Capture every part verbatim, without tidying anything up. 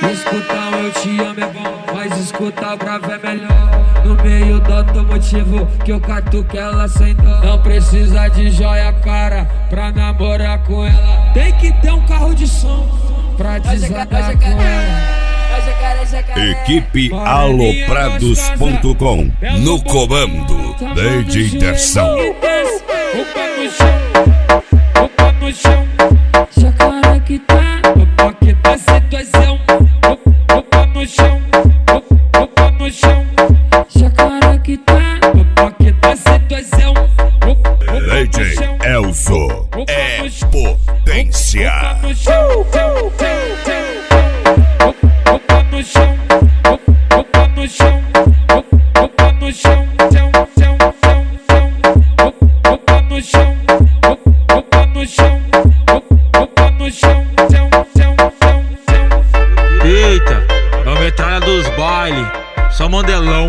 Escutar um eu te amo é bom, mas escutar o grave é melhor. No meio do automotivo que eu catuco ela sem dó. Não precisa de joia cara pra namorar com ela. Tem que ter um carro de som pra desatar com ela. Equipe aloprados ponto com no comando D J Terção. O pé no chão, o pé no chão. Jacaré que tá, o pé que tá situação. O pé no chão, o pé no chão. Jacaré que tá, o pé que tá situação. D J Elzo é potência. O pé no chão, o pé no chão, o pé no chão, o pé no chão, o pé no chão, o pé no chão. Eita, é a metralha dos bailes, só modelão.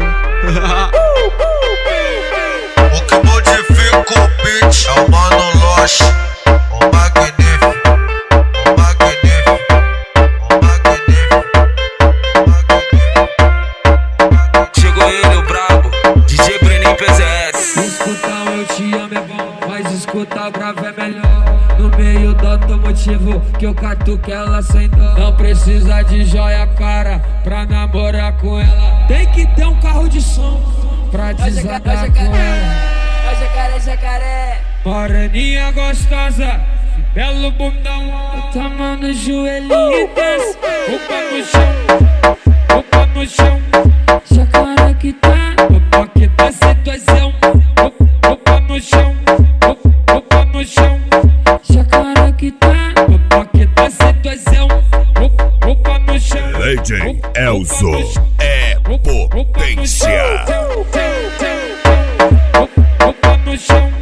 O que modifica o beat é o Mano Loche, o magnífico, o magnífico, o magnífico, o magnífico. Chegou ele, o brabo, D J Breninho P Z S. Escutar um eu te amo é bom, mas escutar o grave é melhor. No meio do automotivo que eu catuco ela sem dó. Não precisa de joia cara pra namorar com ela. Tem que ter um carro de som pra desatar com ela. Jacaré, jacaré. Moreninha gostosa, belo bundão, tama no joelhinho e desce. O pé no chão, o pé no chão. Jacaré que tá, o pé que tá situação. O pé no chão, o pé no chão. Jacaré que tá, o pé que tá situação. O pé no chão. D J Elzo é potência. O pé no chão.